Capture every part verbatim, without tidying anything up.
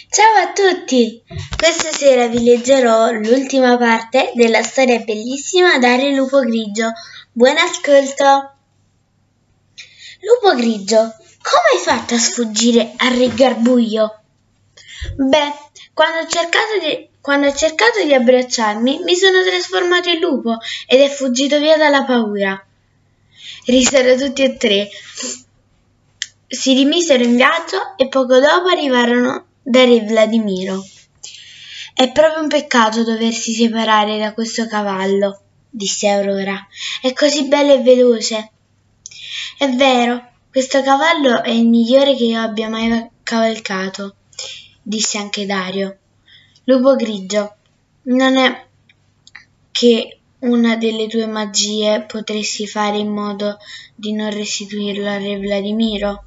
Ciao a tutti! Questa sera vi leggerò l'ultima parte della storia bellissima Dario il lupo grigio. Buon ascolto! Lupo grigio, come hai fatto a sfuggire al re Garbuglio? Beh, quando ho cercato di, quando ho cercato di abbracciarmi, mi sono trasformato in lupo ed è fuggito via dalla paura. Risero tutti e tre. Si rimisero in viaggio e poco dopo arrivarono da re Vladimiro. È proprio un peccato doversi separare da questo cavallo, disse Aurora. È così bello e veloce. È vero, questo cavallo è il migliore che io abbia mai cavalcato, disse anche Dario. Lupo grigio, non è che una delle tue magie potresti fare in modo di non restituirlo al re Vladimiro?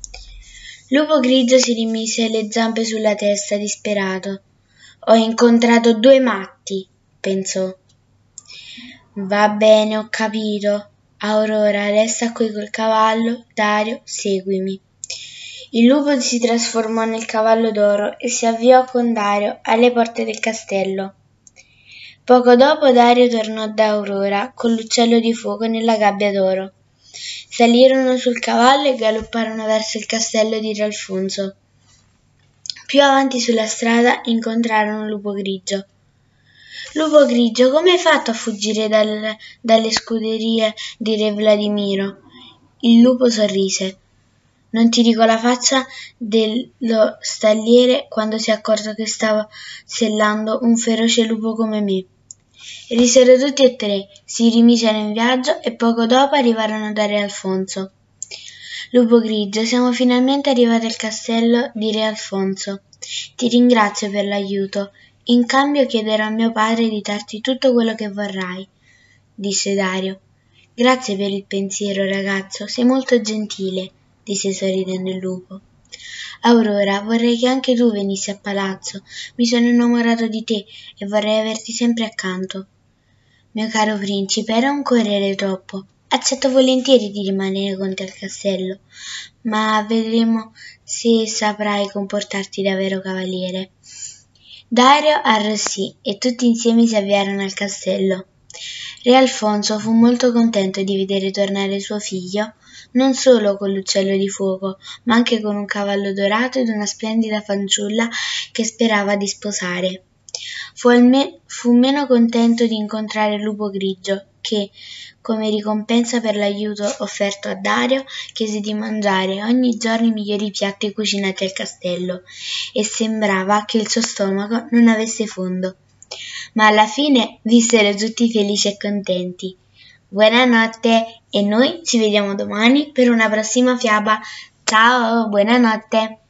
Lupo grigio si rimise le zampe sulla testa, disperato. Ho incontrato due matti, pensò. Va bene, ho capito. Aurora, resta qui col cavallo. Dario, seguimi. Il lupo si trasformò nel cavallo d'oro e si avviò con Dario alle porte del castello. Poco dopo Dario tornò da Aurora con l'uccello di fuoco nella gabbia d'oro. Salirono sul cavallo e galopparono verso il castello di Re Alfonso. Più avanti sulla strada incontrarono Lupo grigio. Lupo grigio, come hai fatto a fuggire dal, dalle scuderie di Re Vladimiro? Il lupo sorrise. Non ti dico la faccia dello stalliere quando si è accorto che stavo sellando un feroce lupo come me. Risero tutti e tre, si rimisero in viaggio e poco dopo arrivarono da Re Alfonso. Lupo grigio, siamo finalmente arrivati al castello di Re Alfonso. Ti ringrazio per l'aiuto. In cambio chiederò a mio padre di darti tutto quello che vorrai, disse Dario. Grazie per il pensiero, ragazzo, sei molto gentile, disse sorridendo il lupo. Aurora, vorrei che anche tu venissi a palazzo. Mi sono innamorato di te e vorrei averti sempre accanto. Mio caro principe, era un correre troppo. Accetto volentieri di rimanere con te al castello, ma vedremo se saprai comportarti da vero cavaliere. Dario arrossì e tutti insieme si avviarono al castello. Re Alfonso fu molto contento di vedere tornare suo figlio, non solo con l'uccello di fuoco, ma anche con un cavallo dorato ed una splendida fanciulla che sperava di sposare. Fu, alme- fu meno contento di incontrare Lupo grigio, che, come ricompensa per l'aiuto offerto a Dario, chiese di mangiare ogni giorno i migliori piatti cucinati al castello, e sembrava che il suo stomaco non avesse fondo. Ma alla fine vissero tutti felici e contenti. Buonanotte e noi ci vediamo domani per una prossima fiaba. Ciao, buonanotte!